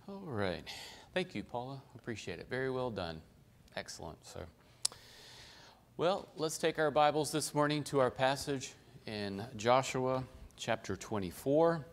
All right. Thank you, Paula. Appreciate it. Very well done. Excellent. Well, let's take our Bibles this morning to our passage in Joshua chapter 24.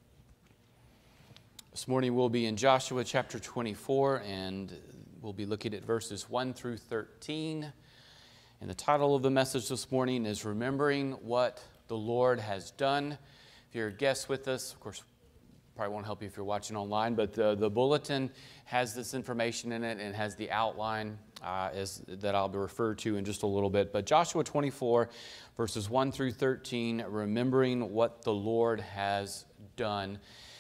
This morning we'll be in Joshua chapter 24, and we'll be looking at verses 1 through 13. And the title of the message this morning is Remembering What the Lord Has Done. If you're a guest with us, of course, probably won't help you if you're watching online, but the bulletin has this information in it and has the outline that I'll be referred to in just a little bit. But Joshua 24, verses 1 through 13, remembering what the Lord has done.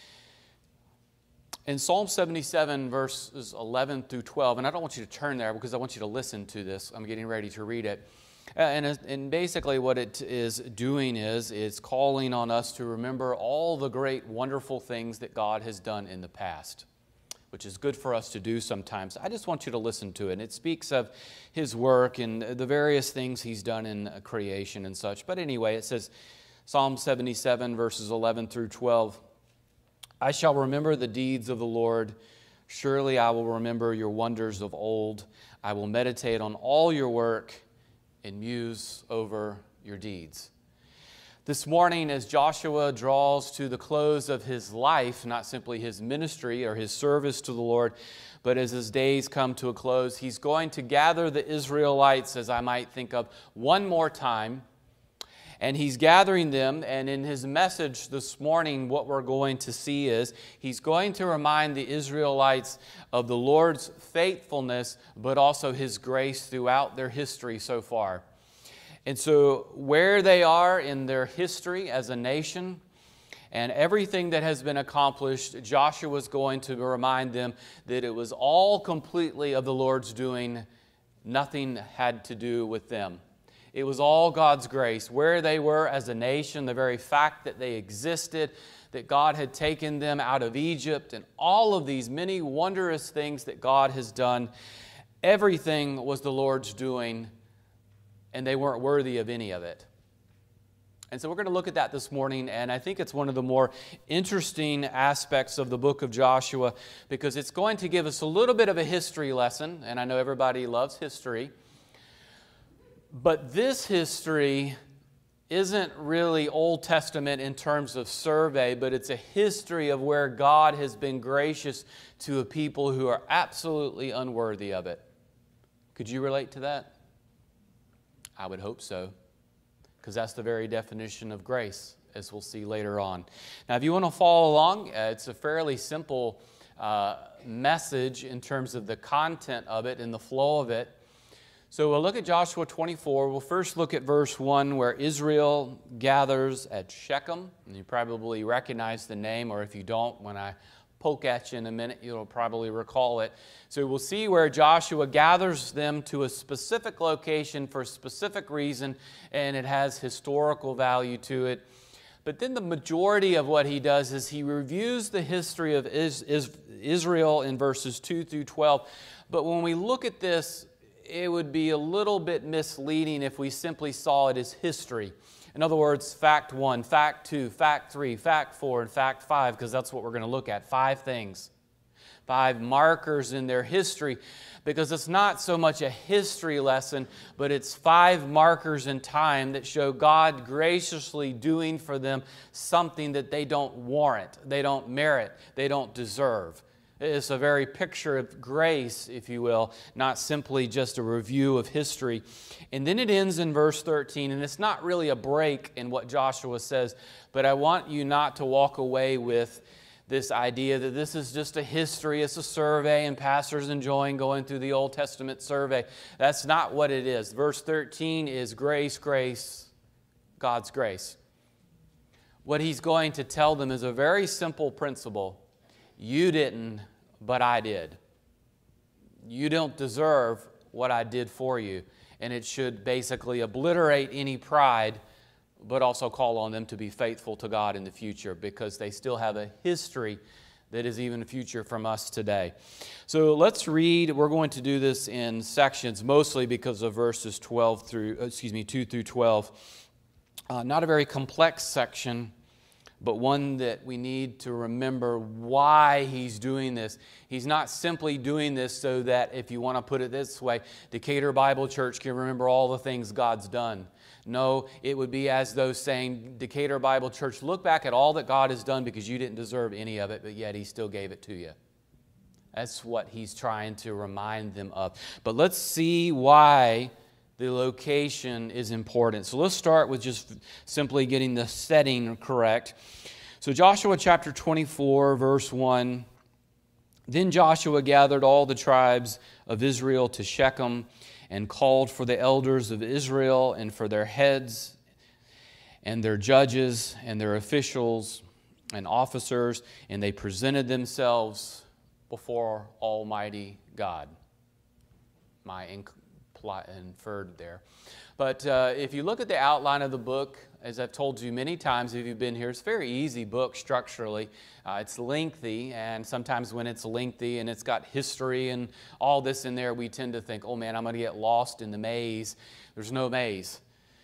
In Psalm 77, verses 11 through 12, and I don't want you to turn there because I want you to listen to this. I'm getting ready to read it. And basically what it is doing is it's calling on us to remember all the great, wonderful things that God has done in the past, which is good for us to do sometimes. I just want you to listen to it. And it speaks of His work and the various things He's done in creation and such. But anyway, it says, Psalm 77, verses 11 through 12, I shall remember the deeds of the Lord. Surely I will remember your wonders of old. I will meditate on all your work and muse over your deeds. This morning, as Joshua draws to the close of his life, not simply his ministry or his service to the Lord, but as his days come to a close, he's going to gather the Israelites, as I might think of, one more time. And he's gathering them, and in his message this morning, what we're going to see is he's going to remind the Israelites of the Lord's faithfulness, but also His grace throughout their history so far. And so where they are in their history as a nation and everything that has been accomplished, Joshua is going to remind them that it was all completely of the Lord's doing. Nothing had to do with them. It was all God's grace. Where they were as a nation, the very fact that they existed, that God had taken them out of Egypt, and all of these many wondrous things that God has done, everything was the Lord's doing, and they weren't worthy of any of it. And so we're going to look at that this morning, and I think it's one of the more interesting aspects of the book of Joshua because it's going to give us a little bit of a history lesson, and I know everybody loves history. But this history isn't really Old Testament in terms of survey, but it's a history of where God has been gracious to a people who are absolutely unworthy of it. Could you relate to that? I would hope so, because that's the very definition of grace, as we'll see later on. Now, if you want to follow along, it's a fairly simple message in terms of the content of it and the flow of it. So we'll look at Joshua 24. We'll first look at verse 1 where Israel gathers at Shechem. And you probably recognize the name, or if you don't, when I poke at you in a minute, you'll probably recall it. So we'll see where Joshua gathers them to a specific location for a specific reason, and it has historical value to it. But then the majority of what he does is he reviews the history of Israel in verses 2 through 12. But when we look at this, it would be a little bit misleading if we simply saw it as history. In other words, fact 1, fact 2, fact 3, fact 4, and fact 5, because that's what we're going to look at. 5 things. 5 markers in their history, because it's not so much a history lesson, but it's 5 markers in time that show God graciously doing for them something that they don't warrant, they don't merit, they don't deserve. It's a very picture of grace, if you will, not simply just a review of history. And then it ends in verse 13, and it's not really a break in what Joshua says, but I want you not to walk away with this idea that this is just a history, it's a survey, and pastors enjoying going through the Old Testament survey. That's not what it is. Verse 13 is grace, grace, God's grace. What he's going to tell them is a very simple principle. You didn't, but I did. You don't deserve what I did for you. And it should basically obliterate any pride, but also call on them to be faithful to God in the future because they still have a history that is even a future from us today. So let's read. We're going to do this in sections, mostly because of verses 2 through 12. Not a very complex section. but one that we need to remember why He's doing this. He's not simply doing this so that, if you want to put it this way, Decatur Bible Church can remember all the things God's done. No, it would be as though saying, Decatur Bible Church, look back at all that God has done because you didn't deserve any of it, but yet He still gave it to you. That's what He's trying to remind them of. But let's see why the location is important. So let's start with just simply getting the setting correct. So Joshua chapter 24, verse 1. Then Joshua gathered all the tribes of Israel to Shechem and called for the elders of Israel and for their heads and their judges and their officials and officers, and they presented themselves before Almighty God. My inferred there. But if you look at the outline of the book, as I've told you many times if you've been here, it's a very easy book structurally. It's lengthy, and sometimes when it's lengthy and it's got history and all this in there, we tend to think, oh man, I'm going to get lost in the maze. There's no maze.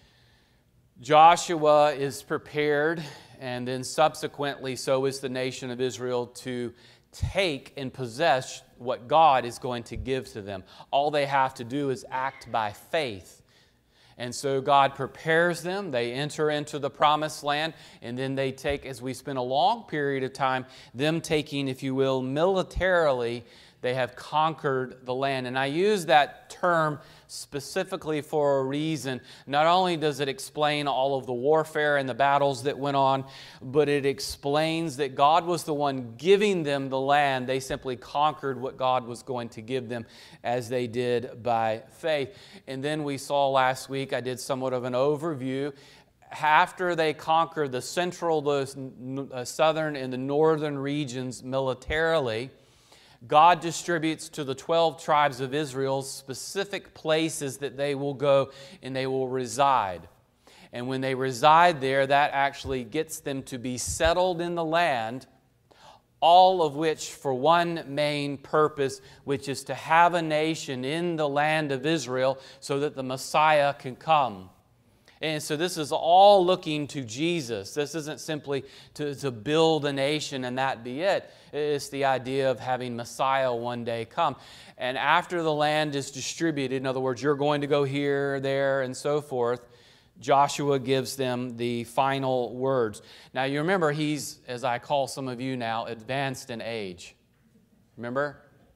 Joshua is prepared, and then subsequently so is the nation of Israel, to take and possess what God is going to give to them. All they have to do is act by faith. And so God prepares them, they enter into the promised land, and then they take, as we spend a long period of time, them taking, if you will, militarily, they have conquered the land. And I use that term specifically for a reason. Not only does it explain all of the warfare and the battles that went on, but it explains that God was the one giving them the land. They simply conquered what God was going to give them as they did by faith. And then we saw last week, I did somewhat of an overview, after they conquered the central, the southern, and the northern regions militarily, God distributes to the 12 tribes of Israel specific places that they will go and they will reside. And when they reside there, that actually gets them to be settled in the land, all of which for one main purpose, which is to have a nation in the land of Israel so that the Messiah can come. And so this is all looking to Jesus. This isn't simply to build a nation and that be it. It's the idea of having Messiah one day come. And after the land is distributed, in other words, you're going to go here, there, and so forth, Joshua gives them the final words. Now you remember he's, as I call some of you now, advanced in age. Remember?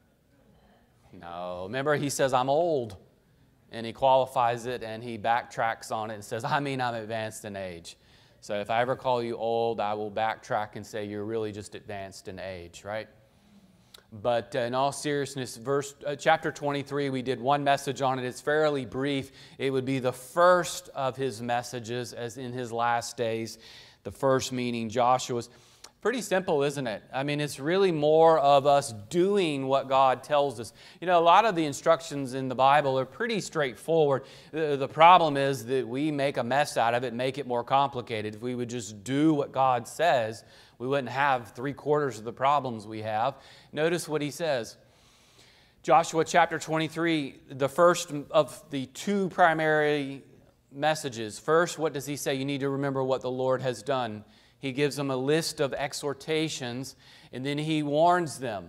No. Remember he says, I'm old. And he qualifies it and he backtracks on it and says, I mean, I'm advanced in age. So if I ever call you old, I will backtrack and say you're really just advanced in age, right? But in all seriousness, chapter 23, we did one message on it. It's fairly brief. It would be the first of his messages as in his last days, the first meeting, Joshua's. Pretty simple, isn't it? I mean, it's really more of us doing what God tells us. You know, a lot of the instructions in the Bible are pretty straightforward. The problem is that we make a mess out of it and make it more complicated. If we would just do what God says, we wouldn't have 3/4 of the problems we have. Notice what he says. Joshua chapter 23, the first of the two primary messages. First, what does he say? You need to remember what the Lord has done. He gives them a list of exhortations, and then he warns them.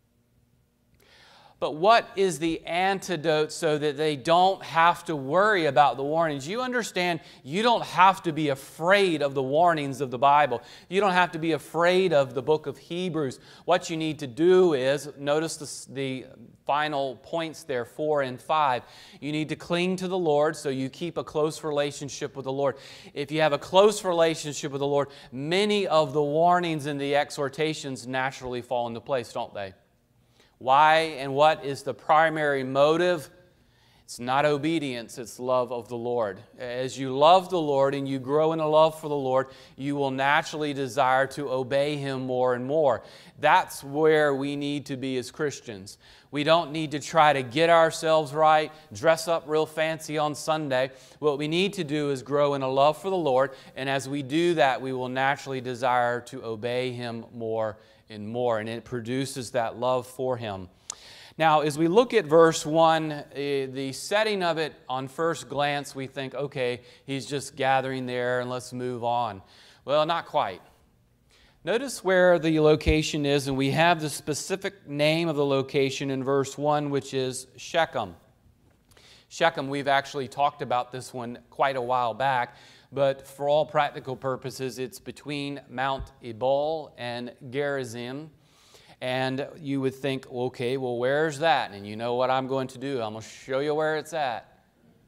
But what is the antidote so that they don't have to worry about the warnings? You understand, you don't have to be afraid of the warnings of the Bible. You don't have to be afraid of the book of Hebrews. What you need to do is, notice the final points there, 4 and 5. You need to cling to the Lord, so you keep a close relationship with the Lord. If you have a close relationship with the Lord, many of the warnings and the exhortations naturally fall into place, don't they? Why and what is the primary motive? It's not obedience, it's love of the Lord. As you love the Lord and you grow in a love for the Lord, you will naturally desire to obey Him more and more. That's where we need to be as Christians. We don't need to try to get ourselves right, dress up real fancy on Sunday. What we need to do is grow in a love for the Lord, and as we do that, we will naturally desire to obey Him more and more, and it produces that love for Him. Now, as we look at verse 1, the setting of it on first glance, we think, okay, he's just gathering there and let's move on. Well, not quite. Notice where the location is, and we have the specific name of the location in verse 1, which is Shechem. Shechem, we've actually talked about this one quite a while back, but for all practical purposes, it's between Mount Ebal and Gerizim. And you would think, okay, well, where's that? And you know what I'm going to do. I'm going to show you where it's at.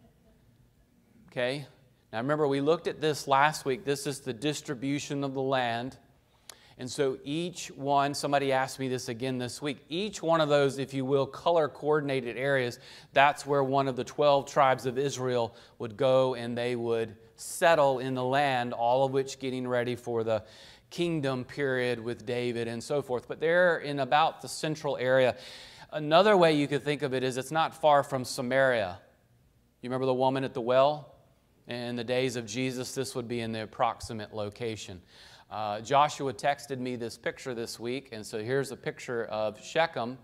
Okay? Now remember, we looked at this last week. This is the distribution of the land. And so each one, somebody asked me this again this week, each one of those, if you will, color-coordinated areas, that's where one of the 12 tribes of Israel would go, and they would settle in the land, all of which getting ready for the kingdom period with David and so forth. But they're in about the central area. Another way you could think of it is it's not far from Samaria. You remember the woman at the well? In the days of Jesus, this would be in the approximate location. Joshua texted me this picture this week, and so here's a picture of Shechem.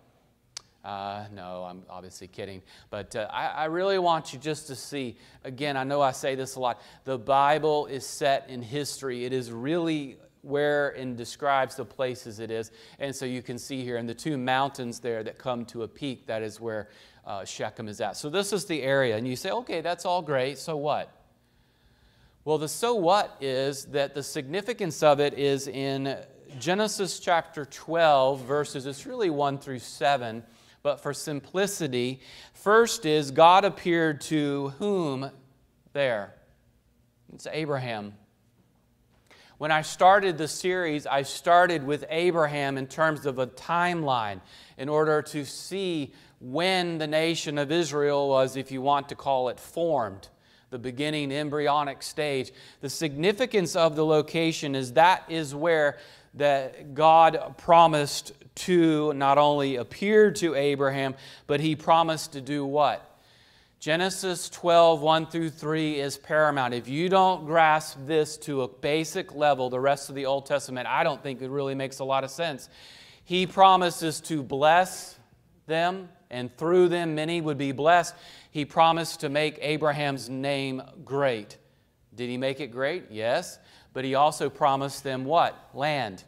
No, I'm obviously kidding, but I really want you just to see, again, I know I say this a lot, the Bible is set in history. It is really where and describes the places it is, and so you can see here, and the two mountains there that come to a peak, that is where Shechem is at. So this is the area, and you say, okay, that's all great, so what? Well, the so what is that the significance of it is in Genesis chapter 12, verses, it's really 1 through 7, but for simplicity, first is God appeared to whom there? It's Abraham. When I started the series, I started with Abraham in terms of a timeline in order to see when the nation of Israel was, if you want to call it, formed. The beginning embryonic stage. The significance of the location is that is where that God promised to not only appear to Abraham, but He promised to do what? Genesis 12, 1 through 3 is paramount. If you don't grasp this to a basic level, the rest of the Old Testament, I don't think it really makes a lot of sense. He promises to bless them, and through them many would be blessed. He promised to make Abraham's name great. Did He make it great? Yes. But He also promised them what? Land.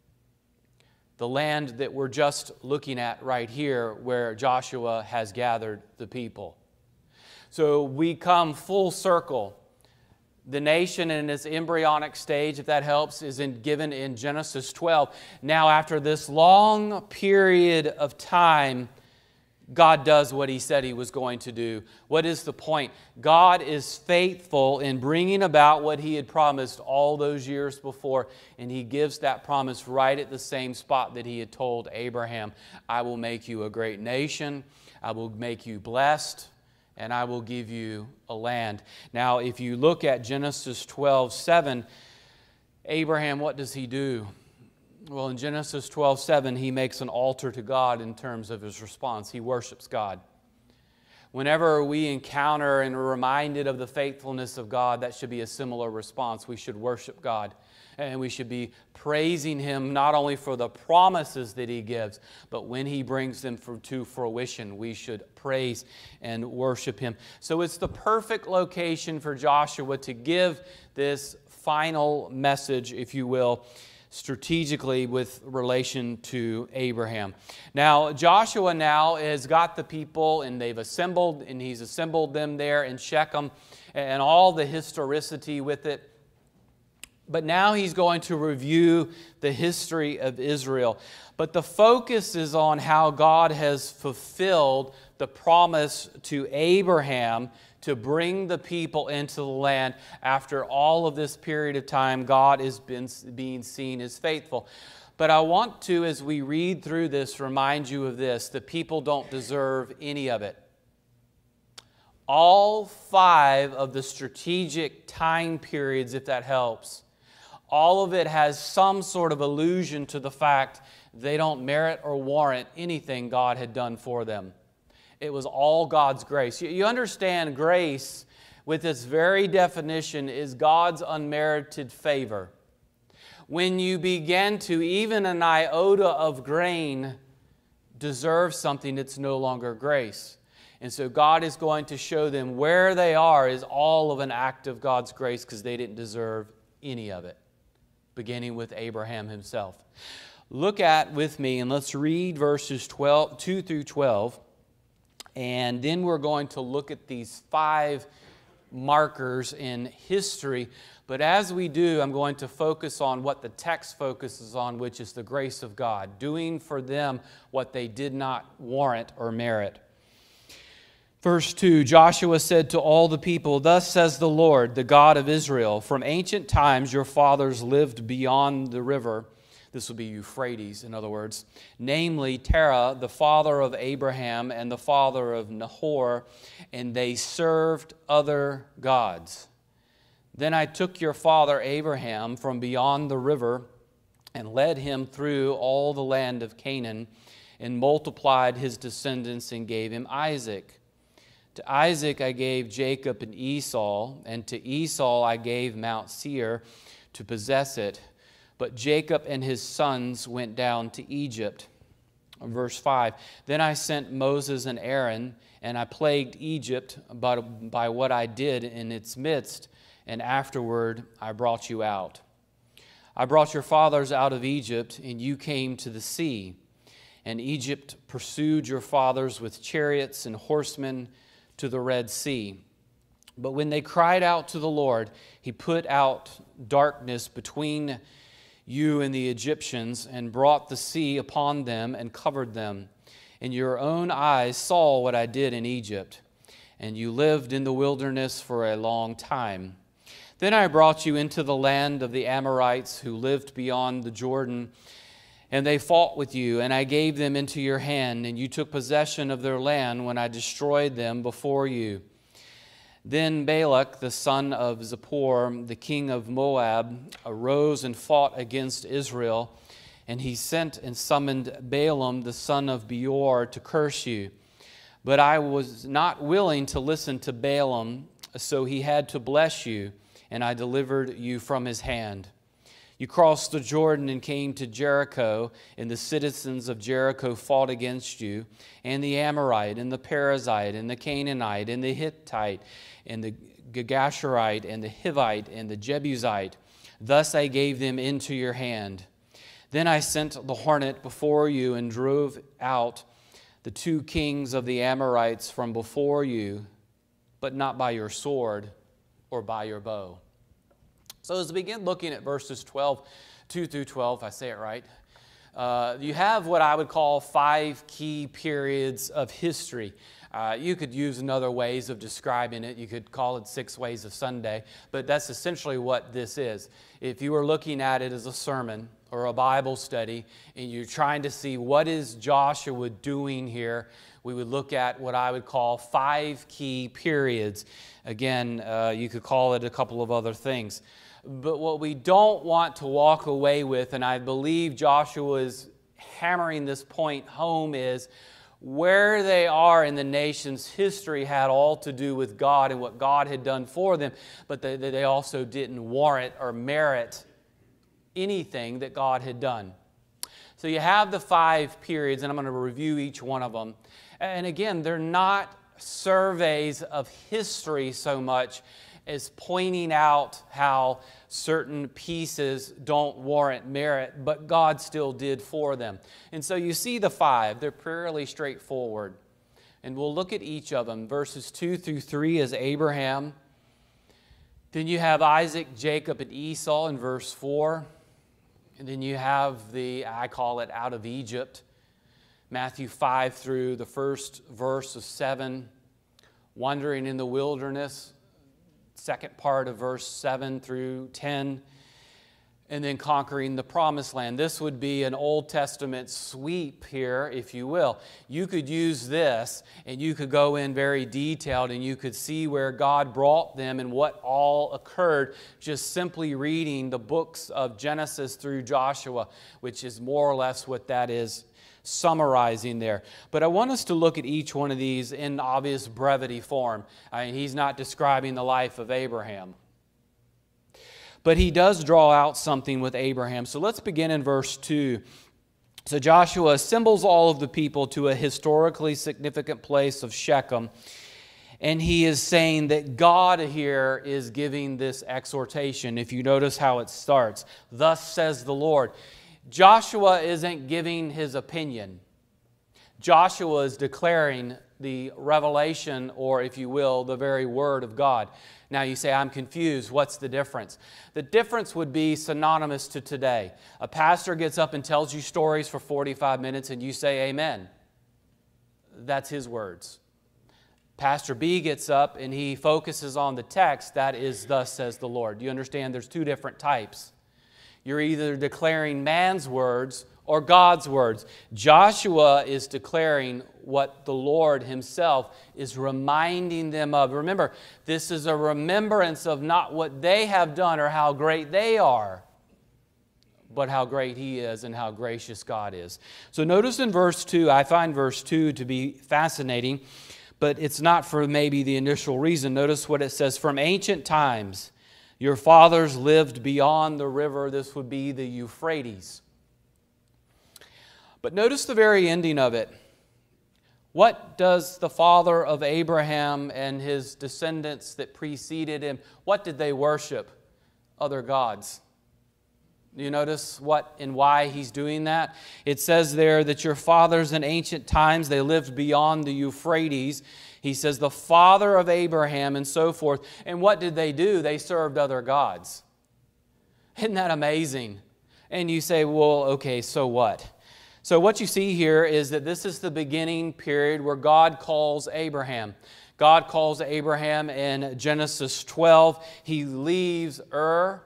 The land that we're just looking at right here, where Joshua has gathered the people. So we come full circle. The nation in its embryonic stage, if that helps, is given in Genesis 12. Now, after this long period of time, God does what He said He was going to do. What is the point? God is faithful in bringing about what He had promised all those years before, and He gives that promise right at the same spot that He had told Abraham. I will make you a great nation, I will make you blessed, and I will give you a land. Now, if you look at Genesis 12:7, Abraham, what does he do? Well, in Genesis 12:7, he makes an altar to God in terms of his response. He worships God. Whenever we encounter and are reminded of the faithfulness of God, that should be a similar response. We should worship God. And we should be praising Him not only for the promises that He gives, but when He brings them to fruition, we should praise and worship Him. So it's the perfect location for Joshua to give this final message, if you will, strategically with relation to Abraham. Now, Joshua now has got the people, and they've assembled, and he's assembled them there in Shechem, and all the historicity with it. But now he's going to review the history of Israel. But the focus is on how God has fulfilled the promise to Abraham to bring the people into the land. After all of this period of time, God has been being seen as faithful. But I want to, as we read through this, remind you of this. The people don't deserve any of it. All 5 of the strategic time periods, if that helps, all of it has some sort of allusion to the fact they don't merit or warrant anything God had done for them. It was all God's grace. You understand, grace, with its very definition, is God's unmerited favor. When you begin to, even an iota of grain, deserve something, it's no longer grace. And so God is going to show them where they are is all of an act of God's grace, because they didn't deserve any of it. beginning with Abraham himself. Look at with me and let's read verses 2 through 12. And then we're going to look at these 5 markers in history. But as we do, I'm going to focus on what the text focuses on, which is the grace of God, doing for them what they did not warrant or merit. Verse 2, Joshua said to all the people, "Thus says the Lord, the God of Israel, from ancient times your fathers lived beyond the river." This will be Euphrates, in other words. "Namely, Terah, the father of Abraham and the father of Nahor, and they served other gods. Then I took your father Abraham from beyond the river and led him through all the land of Canaan and multiplied his descendants and gave him Isaac. To Isaac I gave Jacob and Esau, and to Esau I gave Mount Seir to possess it. But Jacob and his sons went down to Egypt." Verse 5, "Then I sent Moses and Aaron, and I plagued Egypt by what I did in its midst, and afterward I brought you out. I brought your fathers out of Egypt, and you came to the sea. And Egypt pursued your fathers with chariots and horsemen to the Red Sea. But when they cried out to the Lord, he put out darkness between you and the Egyptians, and brought the sea upon them and covered them. And your own eyes saw what I did in Egypt, and you lived in the wilderness for a long time. Then I brought you into the land of the Amorites who lived beyond the Jordan, and they fought with you, and I gave them into your hand, and you took possession of their land when I destroyed them before you. Then Balak, the son of Zippor, the king of Moab, arose and fought against Israel, and he sent and summoned Balaam, the son of Beor, to curse you. But I was not willing to listen to Balaam, so he had to bless you, and I delivered you from his hand. You crossed the Jordan and came to Jericho, and the citizens of Jericho fought against you, and the Amorite, and the Perizzite, and the Canaanite, and the Hittite, and the Gergashurite, and the Hivite, and the Jebusite. Thus I gave them into your hand. Then I sent the hornet before you and drove out the 2 kings of the Amorites from before you, but not by your sword or by your bow." So as we begin looking at verses 2 through 12, if I say it right, you have what I would call 5 key periods of history. You could use other ways of describing it. You could call it 6 ways of Sunday, but that's essentially what this is. If you were looking at it as a sermon or a Bible study, and you're trying to see what is Joshua doing here, we would look at what I would call 5 key periods. Again, you could call it a couple of other things. But what we don't want to walk away with, and I believe Joshua is hammering this point home, is where they are in the nation's history had all to do with God and what God had done for them, but they also didn't warrant or merit anything that God had done. So you have the 5 periods, and I'm going to review each one of them. And again, they're not surveys of history so much as pointing out how certain pieces don't warrant merit, but God still did for them. And so you see the 5. They're fairly straightforward. And we'll look at each of them. Verses 2 through 3 is Abraham. Then you have Isaac, Jacob, and Esau in verse 4. And then you have I call it out of Egypt, Matthew 5 through the first verse of 7, wandering in the wilderness, second part of verse 7 through 10, and then conquering the promised land. This would be an Old Testament sweep here, if you will. You could use this, and you could go in very detailed, and you could see where God brought them and what all occurred, just simply reading the books of Genesis through Joshua, which is more or less what that is summarizing there. But I want us to look at each one of these in obvious brevity form. I mean, he's not describing the life of Abraham, but he does draw out something with Abraham. So let's begin in verse 2. So Joshua assembles all of the people to a historically significant place of Shechem, And he is saying that God here is giving this exhortation. If you notice how it starts, thus says the Lord. Joshua isn't giving his opinion. Joshua is declaring the revelation, or if you will, the very word of God. Now you say, I'm confused. What's the difference? The difference would be synonymous to today. A pastor gets up and tells you stories for 45 minutes and you say amen. That's his words. Pastor B gets up and he focuses on the text. That is, thus says the Lord. You understand there's two different types. You're either declaring man's words or God's words. Joshua is declaring what the Lord himself is reminding them of. Remember, this is a remembrance of not what they have done or how great they are, but how great he is and how gracious God is. So notice in verse 2, I find verse 2 to be fascinating, but it's not for maybe the initial reason. Notice what it says, from ancient times, your fathers lived beyond the river. This would be the Euphrates. But notice the very ending of it. What does the father of Abraham and his descendants that preceded him, what did they worship? Other gods. Do you notice what and why he's doing that? It says there that your fathers in ancient times, they lived beyond the Euphrates. He says the father of Abraham and so forth. And what did they do? They served other gods. Isn't that amazing? And you say, well, okay, so what? So what you see here is that this is the beginning period where God calls Abraham. God calls Abraham in Genesis 12. He leaves Ur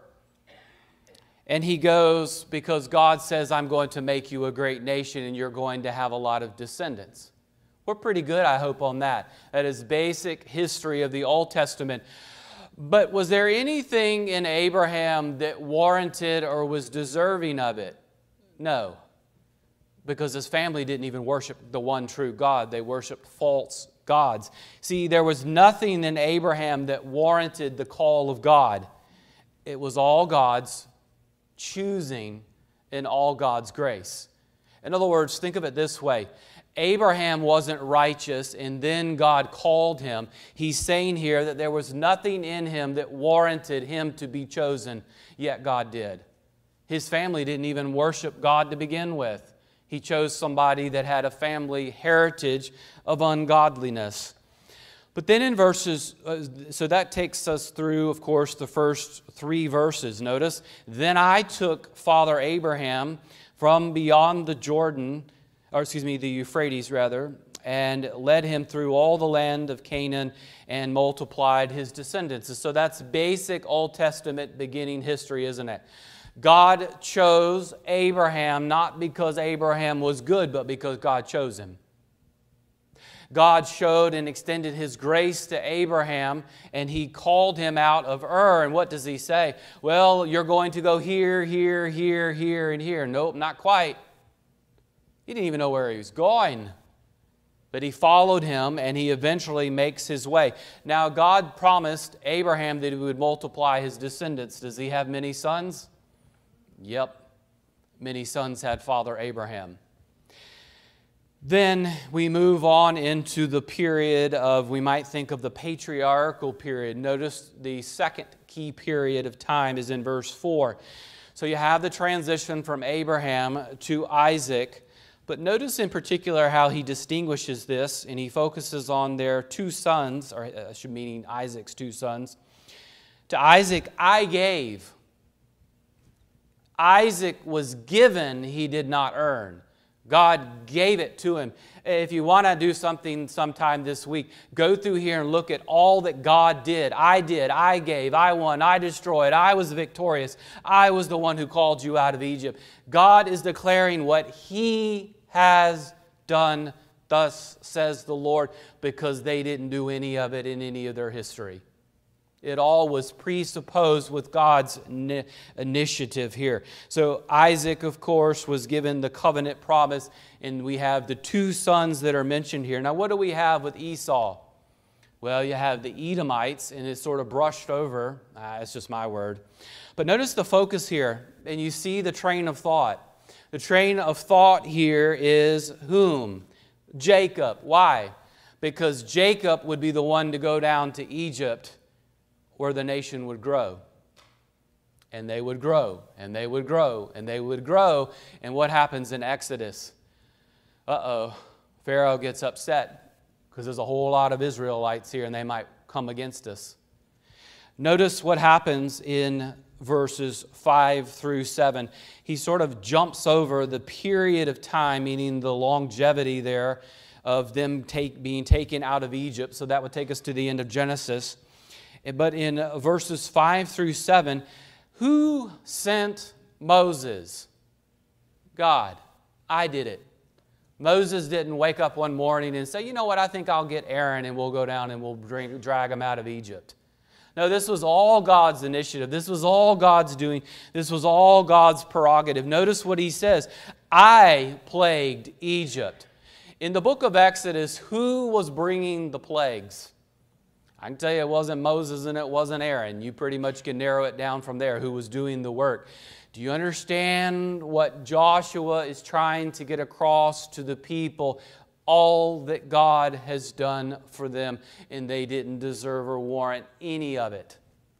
and he goes because God says, I'm going to make you a great nation and you're going to have a lot of descendants. We're pretty good, I hope, on that. That is basic history of the Old Testament. But was there anything in Abraham that warranted or was deserving of it? No. Because his family didn't even worship the one true God. They worshiped false gods. See, there was nothing in Abraham that warranted the call of God. It was all God's choosing and all God's grace. In other words, think of it this way. Abraham wasn't righteous and then God called him. He's saying here that there was nothing in him that warranted him to be chosen, yet God did. His family didn't even worship God to begin with. He chose somebody that had a family heritage of ungodliness. But then in verses, so that takes us through, of course, the first 3 verses. Notice, then I took Father Abraham from beyond the the Euphrates rather, and led him through all the land of Canaan and multiplied his descendants. So that's basic Old Testament beginning history, isn't it? God chose Abraham not because Abraham was good, but because God chose him. God showed and extended His grace to Abraham, and He called him out of Ur. And what does He say? Well, you're going to go here, here, here, here, and here. Nope, not quite. He didn't even know where he was going. But he followed him, and he eventually makes his way. Now, God promised Abraham that He would multiply his descendants. Does he have many sons? Yep. Many sons had Father Abraham. Then we move on into the period of, we might think of the patriarchal period. Notice the second key period of time is in verse 4. So you have the transition from Abraham to Isaac. But notice in particular how he distinguishes this, and he focuses on their 2 sons, or meaning Isaac's 2 sons. To Isaac I gave. Isaac was given, he did not earn. God gave it to him. If you want to do something sometime this week, go through here and look at all that God did. I gave, I won, I destroyed, I was victorious. I was the one who called you out of Egypt. God is declaring what He has done, thus says the Lord, because they didn't do any of it in any of their history. It all was presupposed with God's initiative here. So Isaac, of course, was given the covenant promise, and we have the 2 sons that are mentioned here. Now, what do we have with Esau? Well, you have the Edomites, and it's sort of brushed over. It's just my word. But notice the focus here, and you see the train of thought. The train of thought here is whom? Jacob. Why? because Jacob would be the one to go down to Egypt where the nation would grow. And they would grow, and they would grow, and they would grow. And what happens in Exodus? Pharaoh gets upset because there's a whole lot of Israelites here and they might come against us. Notice what happens in verses 5 through 7. He sort of jumps over the period of time, meaning the longevity there of them being taken out of Egypt. So that would take us to the end of Genesis. But in verses 5 through 7, who sent Moses? God. I did it. Moses didn't wake up one morning and say, you know what, I think I'll get Aaron and we'll go down and we'll drag him out of Egypt. No, this was all God's initiative. This was all God's doing. This was all God's prerogative. Notice what he says. I plagued Egypt. In the book of Exodus, who was bringing the plagues? I can tell you it wasn't Moses and it wasn't Aaron. You pretty much can narrow it down from there who was doing the work. Do you understand what Joshua is trying to get across to the people? All that God has done for them, and they didn't deserve or warrant any of it.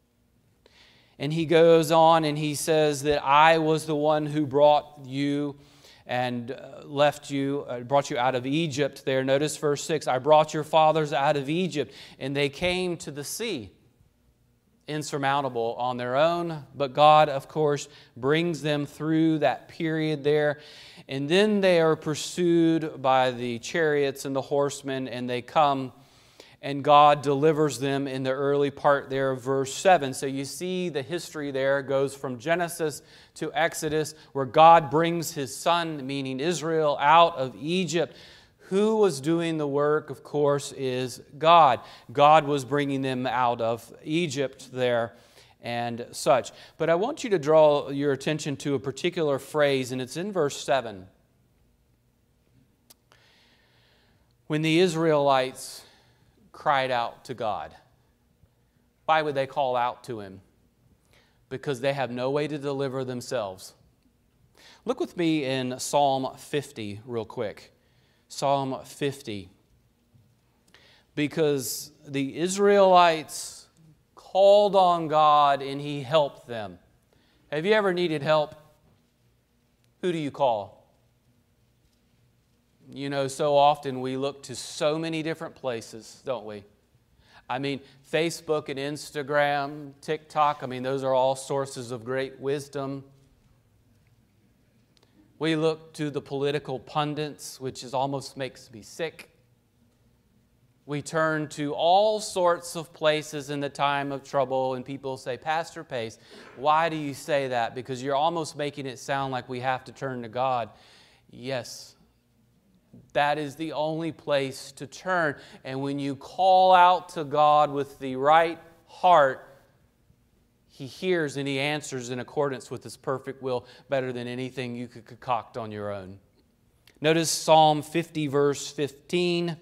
And he goes on and he says that I was the one who brought you and brought you out of Egypt there. Notice verse 6, I brought your fathers out of Egypt, and they came to the sea. Insurmountable on their own, but God, of course, brings them through that period there. And then they are pursued by the chariots and the horsemen, and they come, and God delivers them in the early part there of verse 7. So you see the history there goes from Genesis to Exodus, where God brings His Son, meaning Israel, out of Egypt. Who was doing the work, of course, is God. God was bringing them out of Egypt there and such. But I want you to draw your attention to a particular phrase, and it's in verse 7. When the Israelites cried out to God, why would they call out to Him? Because they have no way to deliver themselves. Look with me in Psalm 50 real quick. Psalm 50. Because the Israelites called on God and He helped them. Have you ever needed help? Who do you call? You know, so often we look to so many different places, don't we? I mean, Facebook and Instagram, TikTok, I mean, those are all sources of great wisdom. We look to the political pundits, which almost makes me sick. We turn to all sorts of places in the time of trouble, and people say, Pastor Pace, why do you say that? Because you're almost making it sound like we have to turn to God. Yes, that is the only place to turn. And when you call out to God with the right heart, He hears and He answers in accordance with His perfect will better than anything you could concoct on your own. Notice Psalm 50, verse 15.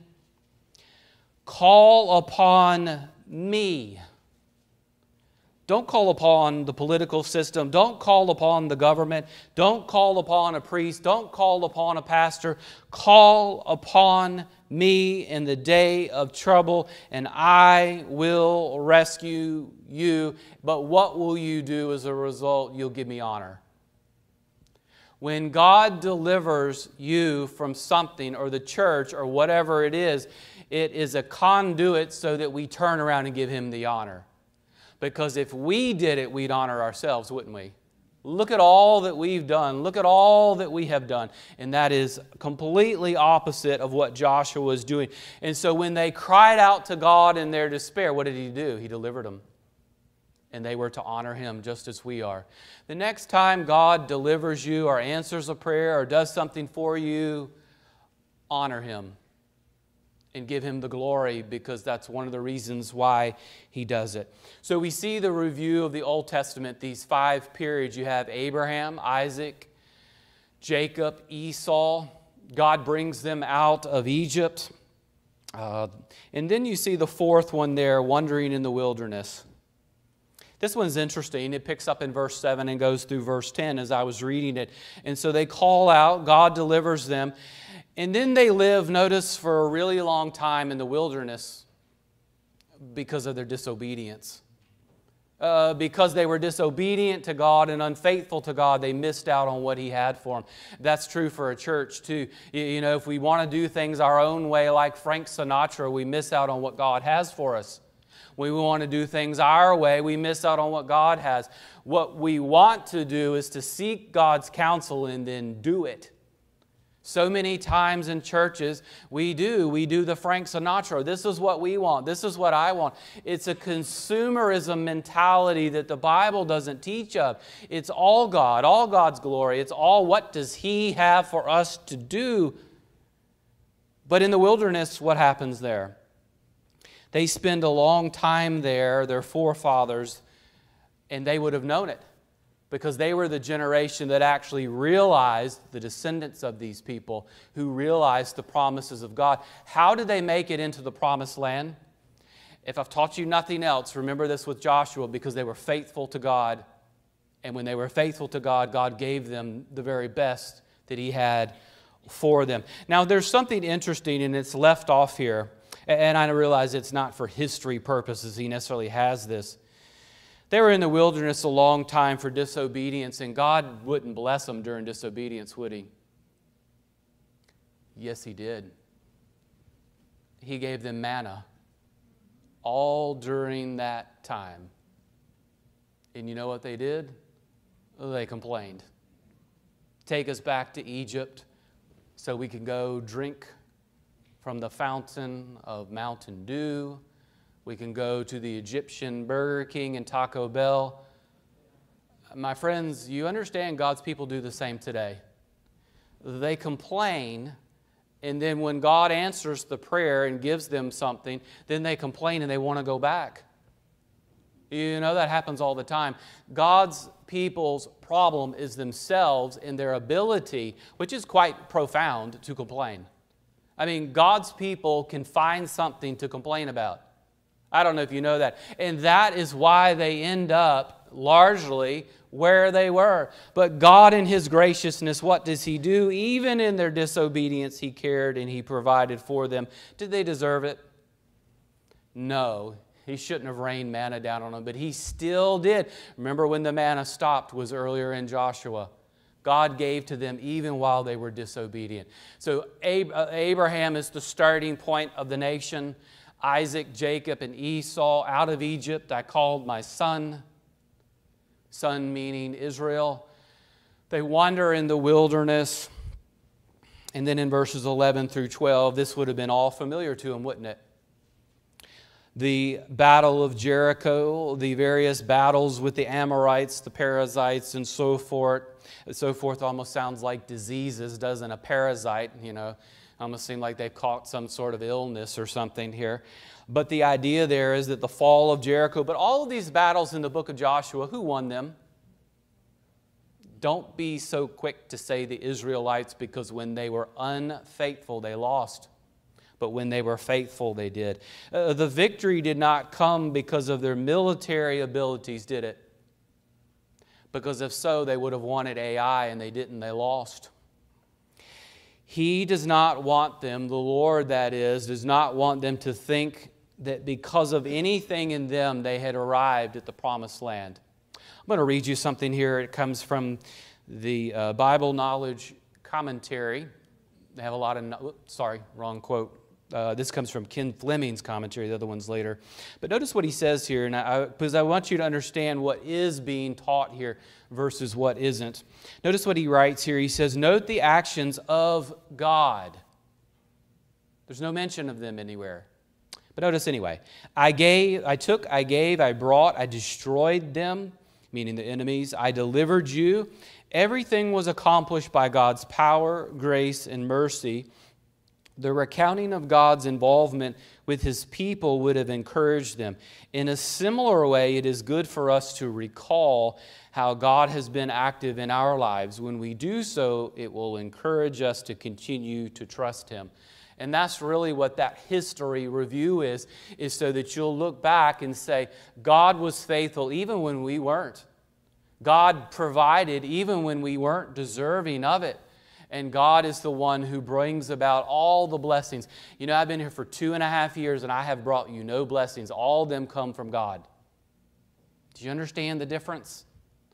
Call upon me. Don't call upon the political system. Don't call upon the government. Don't call upon a priest. Don't call upon a pastor. Call upon me in the day of trouble, and I will rescue you. But what will you do as a result? You'll give me honor. When God delivers you from something, or the church, or whatever it is a conduit so that we turn around and give Him the honor. Because if we did it, we'd honor ourselves, wouldn't we? Look at all that we've done. Look at all that we have done. And that is completely opposite of what Joshua was doing. And so when they cried out to God in their despair, what did He do? He delivered them. And they were to honor Him just as we are. The next time God delivers you or answers a prayer or does something for you, honor Him. And give Him the glory, because that's one of the reasons why He does it. So we see the review of the Old Testament, these 5 periods. You have Abraham, Isaac, Jacob, Esau. God brings them out of Egypt. And then you see the 4th one there, wandering in the wilderness. This one's interesting. It picks up in verse 7 and goes through verse 10 as I was reading it. And so they call out, God delivers them. And then they live, notice, for a really long time in the wilderness because of their disobedience. Because they were disobedient to God and unfaithful to God, they missed out on what He had for them. That's true for a church too. You know, if we want to do things our own way like Frank Sinatra, we miss out on what God has for us. We want to do things our way, we miss out on what God has. What we want to do is to seek God's counsel and then do it. So many times in churches, we do the Frank Sinatra. This is what we want. This is what I want. It's a consumerism mentality that the Bible doesn't teach of. It's all God, all God's glory. It's all what does He have for us to do. But in the wilderness, what happens there? They spend a long time there, their forefathers, and they would have known it, because they were the generation that actually realized, the descendants of these people, who realized the promises of God. How did they make it into the promised land? If I've taught you nothing else, remember this with Joshua, because they were faithful to God. And when they were faithful to God, God gave them the very best that He had for them. Now, there's something interesting, and it's left off here. And I realize it's not for history purposes He necessarily has this. They were in the wilderness a long time for disobedience, and God wouldn't bless them during disobedience, would He? Yes, He did. He gave them manna all during that time. And you know what they did? They complained. Take us back to Egypt so we can go drink from the fountain of Mountain Dew. We can go to the Egyptian Burger King and Taco Bell. My friends, you understand God's people do the same today. They complain, and then when God answers the prayer and gives them something, then they complain and they want to go back. You know, that happens all the time. God's people's problem is themselves and their ability, which is quite profound, to complain. I mean, God's people can find something to complain about. I don't know if you know that. And that is why they end up largely where they were. But God in His graciousness, what does He do? Even in their disobedience, He cared and He provided for them. Did they deserve it? No. He shouldn't have rained manna down on them, but He still did. Remember when the manna stopped was earlier in Joshua. God gave to them even while they were disobedient. So Abraham is the starting point of the nation. Isaac, Jacob, and Esau, out of Egypt I called my son. Son meaning Israel. They wander in the wilderness. And then in verses 11 through 12, this would have been all familiar to them, wouldn't it? The battle of Jericho, the various battles with the Amorites, the Perizzites, and so forth. So forth almost sounds like diseases, doesn't a parasite, you know. Almost seem like they've caught some sort of illness or something here. But the idea there is that the fall of Jericho, but all of these battles in the book of Joshua, who won them? Don't be so quick to say the Israelites, because when they were unfaithful, they lost. But when they were faithful, they did. The victory did not come because of their military abilities, did it? Because if so, they would have wanted Ai, and they didn't. They lost. He does not want them, the Lord that is, does not want them to think that because of anything in them they had arrived at the promised land. I'm going to read you something here. It comes from the Bible Knowledge Commentary. They have a lot of, wrong quote. This comes from Ken Fleming's commentary, the other one's later. But notice what he says here, because I want you to understand what is being taught here versus what isn't. Notice what he writes here. He says, note the actions of God. There's no mention of them anywhere. But notice anyway. I gave, I brought, I destroyed them, meaning the enemies. I delivered you. Everything was accomplished by God's power, grace, and mercy. The recounting of God's involvement with His people would have encouraged them. In a similar way, it is good for us to recall how God has been active in our lives. When we do so, it will encourage us to continue to trust Him. And that's really what that history review is so that you'll look back and say, God was faithful even when we weren't. God provided even when we weren't deserving of it. And God is the one who brings about all the blessings. You know, I've been here for 2.5 years and I have brought you no blessings. All of them come from God. Do you understand the difference?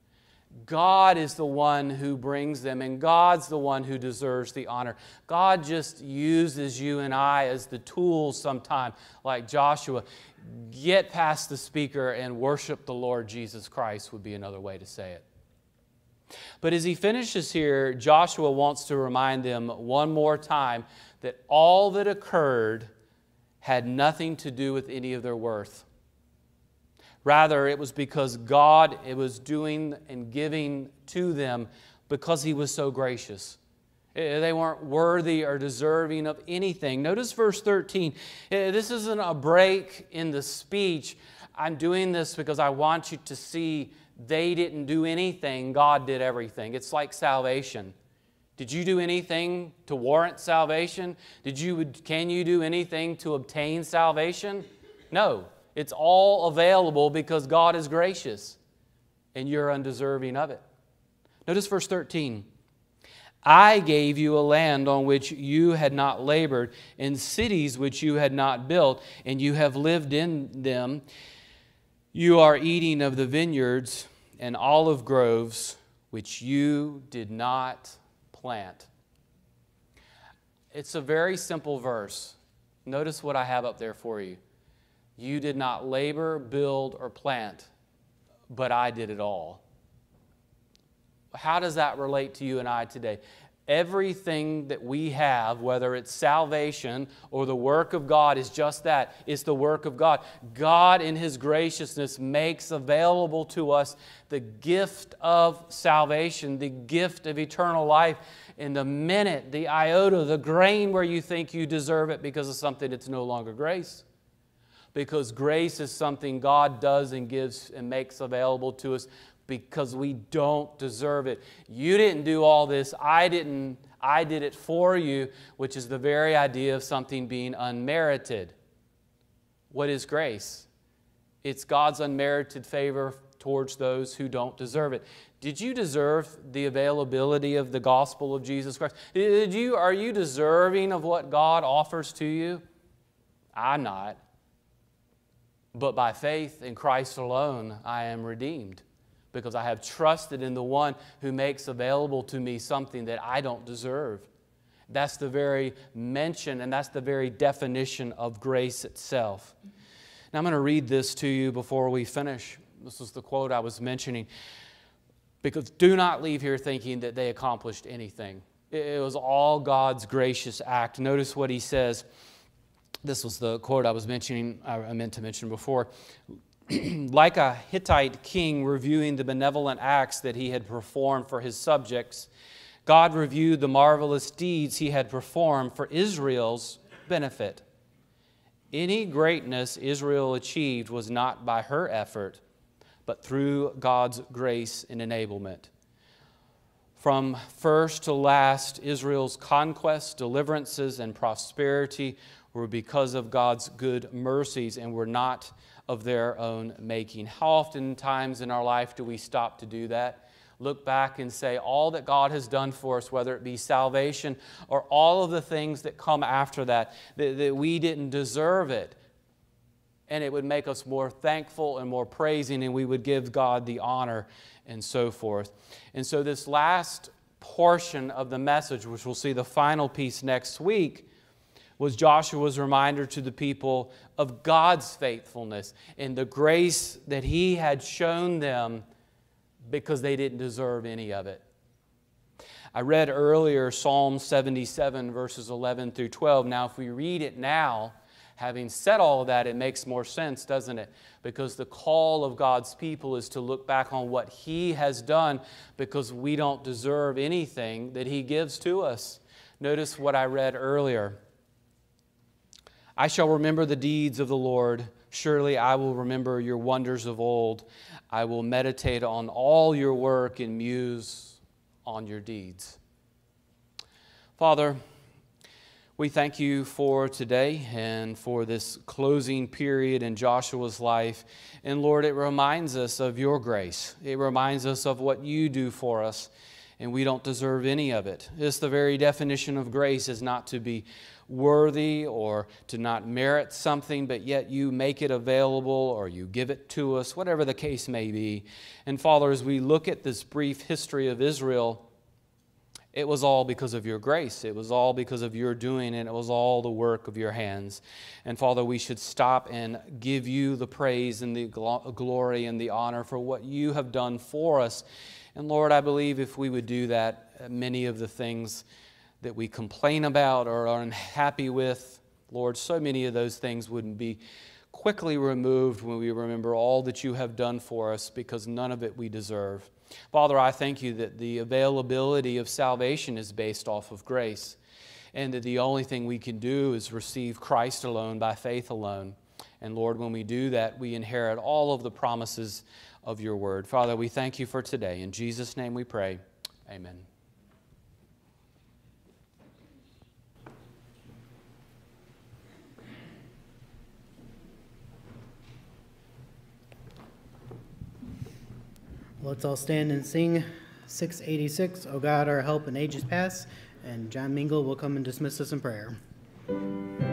God is the one who brings them, and God's the one who deserves the honor. God just uses you and I as the tools sometime, like Joshua. Get past the speaker and worship the Lord Jesus Christ would be another way to say it. But as he finishes here, Joshua wants to remind them one more time that all that occurred had nothing to do with any of their worth. Rather, it was because God was doing and giving to them because He was so gracious. They weren't worthy or deserving of anything. Notice verse 13. This isn't a break in the speech. I'm doing this because I want you to see they didn't do anything. God did everything. It's like salvation. Did you do anything to warrant salvation? Can you do anything to obtain salvation? No. It's all available because God is gracious and you're undeserving of it. Notice verse 13. I gave you a land on which you had not labored, and cities which you had not built, and you have lived in them. You are eating of the vineyards and olive groves which you did not plant. It's a very simple verse. Notice what I have up there for you. You did not labor, build, or plant, but I did it all. How does that relate to you and I today? Everything that we have, whether it's salvation or the work of God, is just that. It's the work of God. God, in His graciousness, makes available to us the gift of salvation, the gift of eternal life. In the minute, the iota, the grain where you think you deserve it because of something, it's no longer grace. Because grace is something God does and gives and makes available to us because we don't deserve it. You didn't do all this. I didn't. I did it for you, which is the very idea of something being unmerited. What is grace? It's God's unmerited favor towards those who don't deserve it. Did you deserve the availability of the gospel of Jesus Christ? Are you deserving of what God offers to you? I'm not. But by faith in Christ alone, I am redeemed because I have trusted in the one who makes available to me something that I don't deserve. That's the very mention and that's the very definition of grace itself. Now I'm going to read this to you before we finish. This is the quote I was mentioning. Because do not leave here thinking that they accomplished anything. It was all God's gracious act. Notice what he says. This was the quote I was mentioning, I meant to mention before. Like a Hittite king reviewing the benevolent acts that he had performed for his subjects, God reviewed the marvelous deeds he had performed for Israel's benefit. Any greatness Israel achieved was not by her effort, but through God's grace and enablement. From first to last, Israel's conquests, deliverances, and prosperity were because of God's good mercies and were not of their own making. How oftentimes in our life do we stop to do that? Look back and say all that God has done for us, whether it be salvation or all of the things that come after that we didn't deserve it. And it would make us more thankful and more praising, and we would give God the honor and so forth. And so this last portion of the message, which we'll see the final piece next week, was Joshua's reminder to the people of God's faithfulness and the grace that He had shown them because they didn't deserve any of it. I read earlier Psalm 77, verses 11 through 12. Now, if we read it now, having said all of that, it makes more sense, doesn't it? Because the call of God's people is to look back on what He has done because we don't deserve anything that He gives to us. Notice what I read earlier. I shall remember the deeds of the Lord. Surely I will remember your wonders of old. I will meditate on all your work and muse on your deeds. Father, We thank you for today and for this closing period in Joshua's life. And Lord, it reminds us of your grace. It reminds us of what you do for us, and we don't deserve any of it. It's the very definition of grace, is not to be worthy or to not merit something, but yet you make it available or you give it to us, whatever the case may be. And Father, as we look at this brief history of Israel, it was all because of your grace. It was all because of your doing, and it was all the work of your hands. And Father, we should stop and give you the praise and the glory and the honor for what you have done for us. And Lord, I believe if we would do that, many of the things that we complain about or are unhappy with, Lord, so many of those things wouldn't be quickly removed when we remember all that you have done for us, because none of it we deserve. Father, I thank you that the availability of salvation is based off of grace, and that the only thing we can do is receive Christ alone by faith alone. And Lord, when we do that, we inherit all of the promises of your word. Father, we thank you for today. In Jesus' name we pray. Amen. Let's all stand and sing 686, O God, our help in ages past, and John Mingle will come and dismiss us in prayer.